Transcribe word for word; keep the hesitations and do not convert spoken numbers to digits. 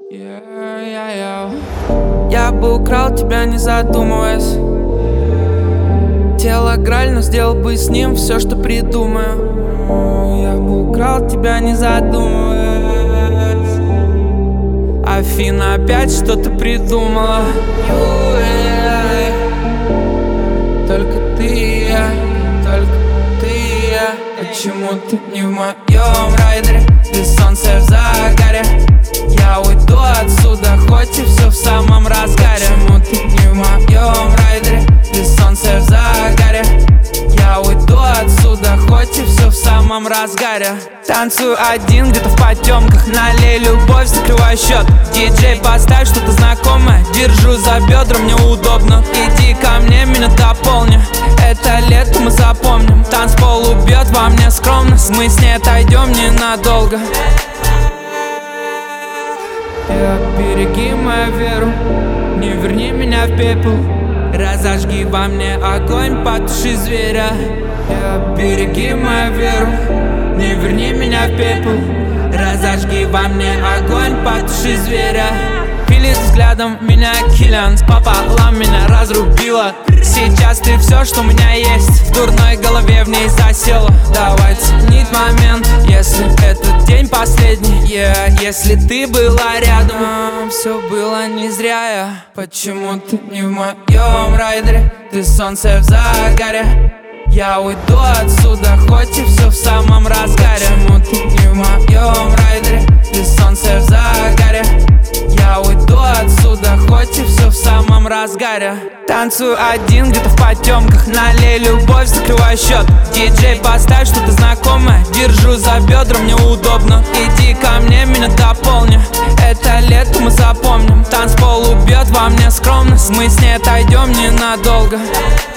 Yeah, yeah, yeah. Я бы украл тебя, не задумываясь. Тело граль, но сделал бы с ним все, что придумаю. Я бы украл тебя, не задумываясь. Афина опять что-то придумала. You and I. Только ты и я, только ты и я. Почему ты не в моем райдере? Ты солнце в загаре. Я уйду отсюда, хоть и все в самом разгаре. Почему ты не в моем райдере? Ты солнце в загаре. Я уйду отсюда, хоть и все в самом разгаре. Танцую один где-то в потемках. Налей любовь, закрывай счет. Диджей, поставь что-то знакомое. Держу за бедра, мне удобно. Иди ко мне, меня дополни. Это лето мы запомним. Танцпол убьет во мне скромность. Мы с ней отойдем ненадолго. Я береги мою веру, не верни меня в пепел. Разожги во мне огонь, потуши зверя. Я береги мою веру, не верни меня в пепел. Разожги во мне огонь, потуши зверя. Пилит взглядом меня Киллиан, пополам меня разрубила. Сейчас ты все, что у меня есть, в дурной голове в ней засела. Давай ценить момент, если этот день последний, yeah. Если ты была рядом, все было не зря я. Почему ты не в моем райдере? Ты солнце в загаре. Я уйду отсюда, хоть и все в самом разгаре. Почему ты не в моем райдере? Ты солнце в загаре. Я уйду отсюда, хоть и все в самом разгаре. Танцую один где-то в потемках. Налей любовь, закрывай счет. Диджей, поставь что-то знакомое. Держу за бедра, мне удобно. Иди ко мне, меня дополни. Это лето мы запомним. Танцпол убьет во мне скромность. Мы с ней отойдем ненадолго.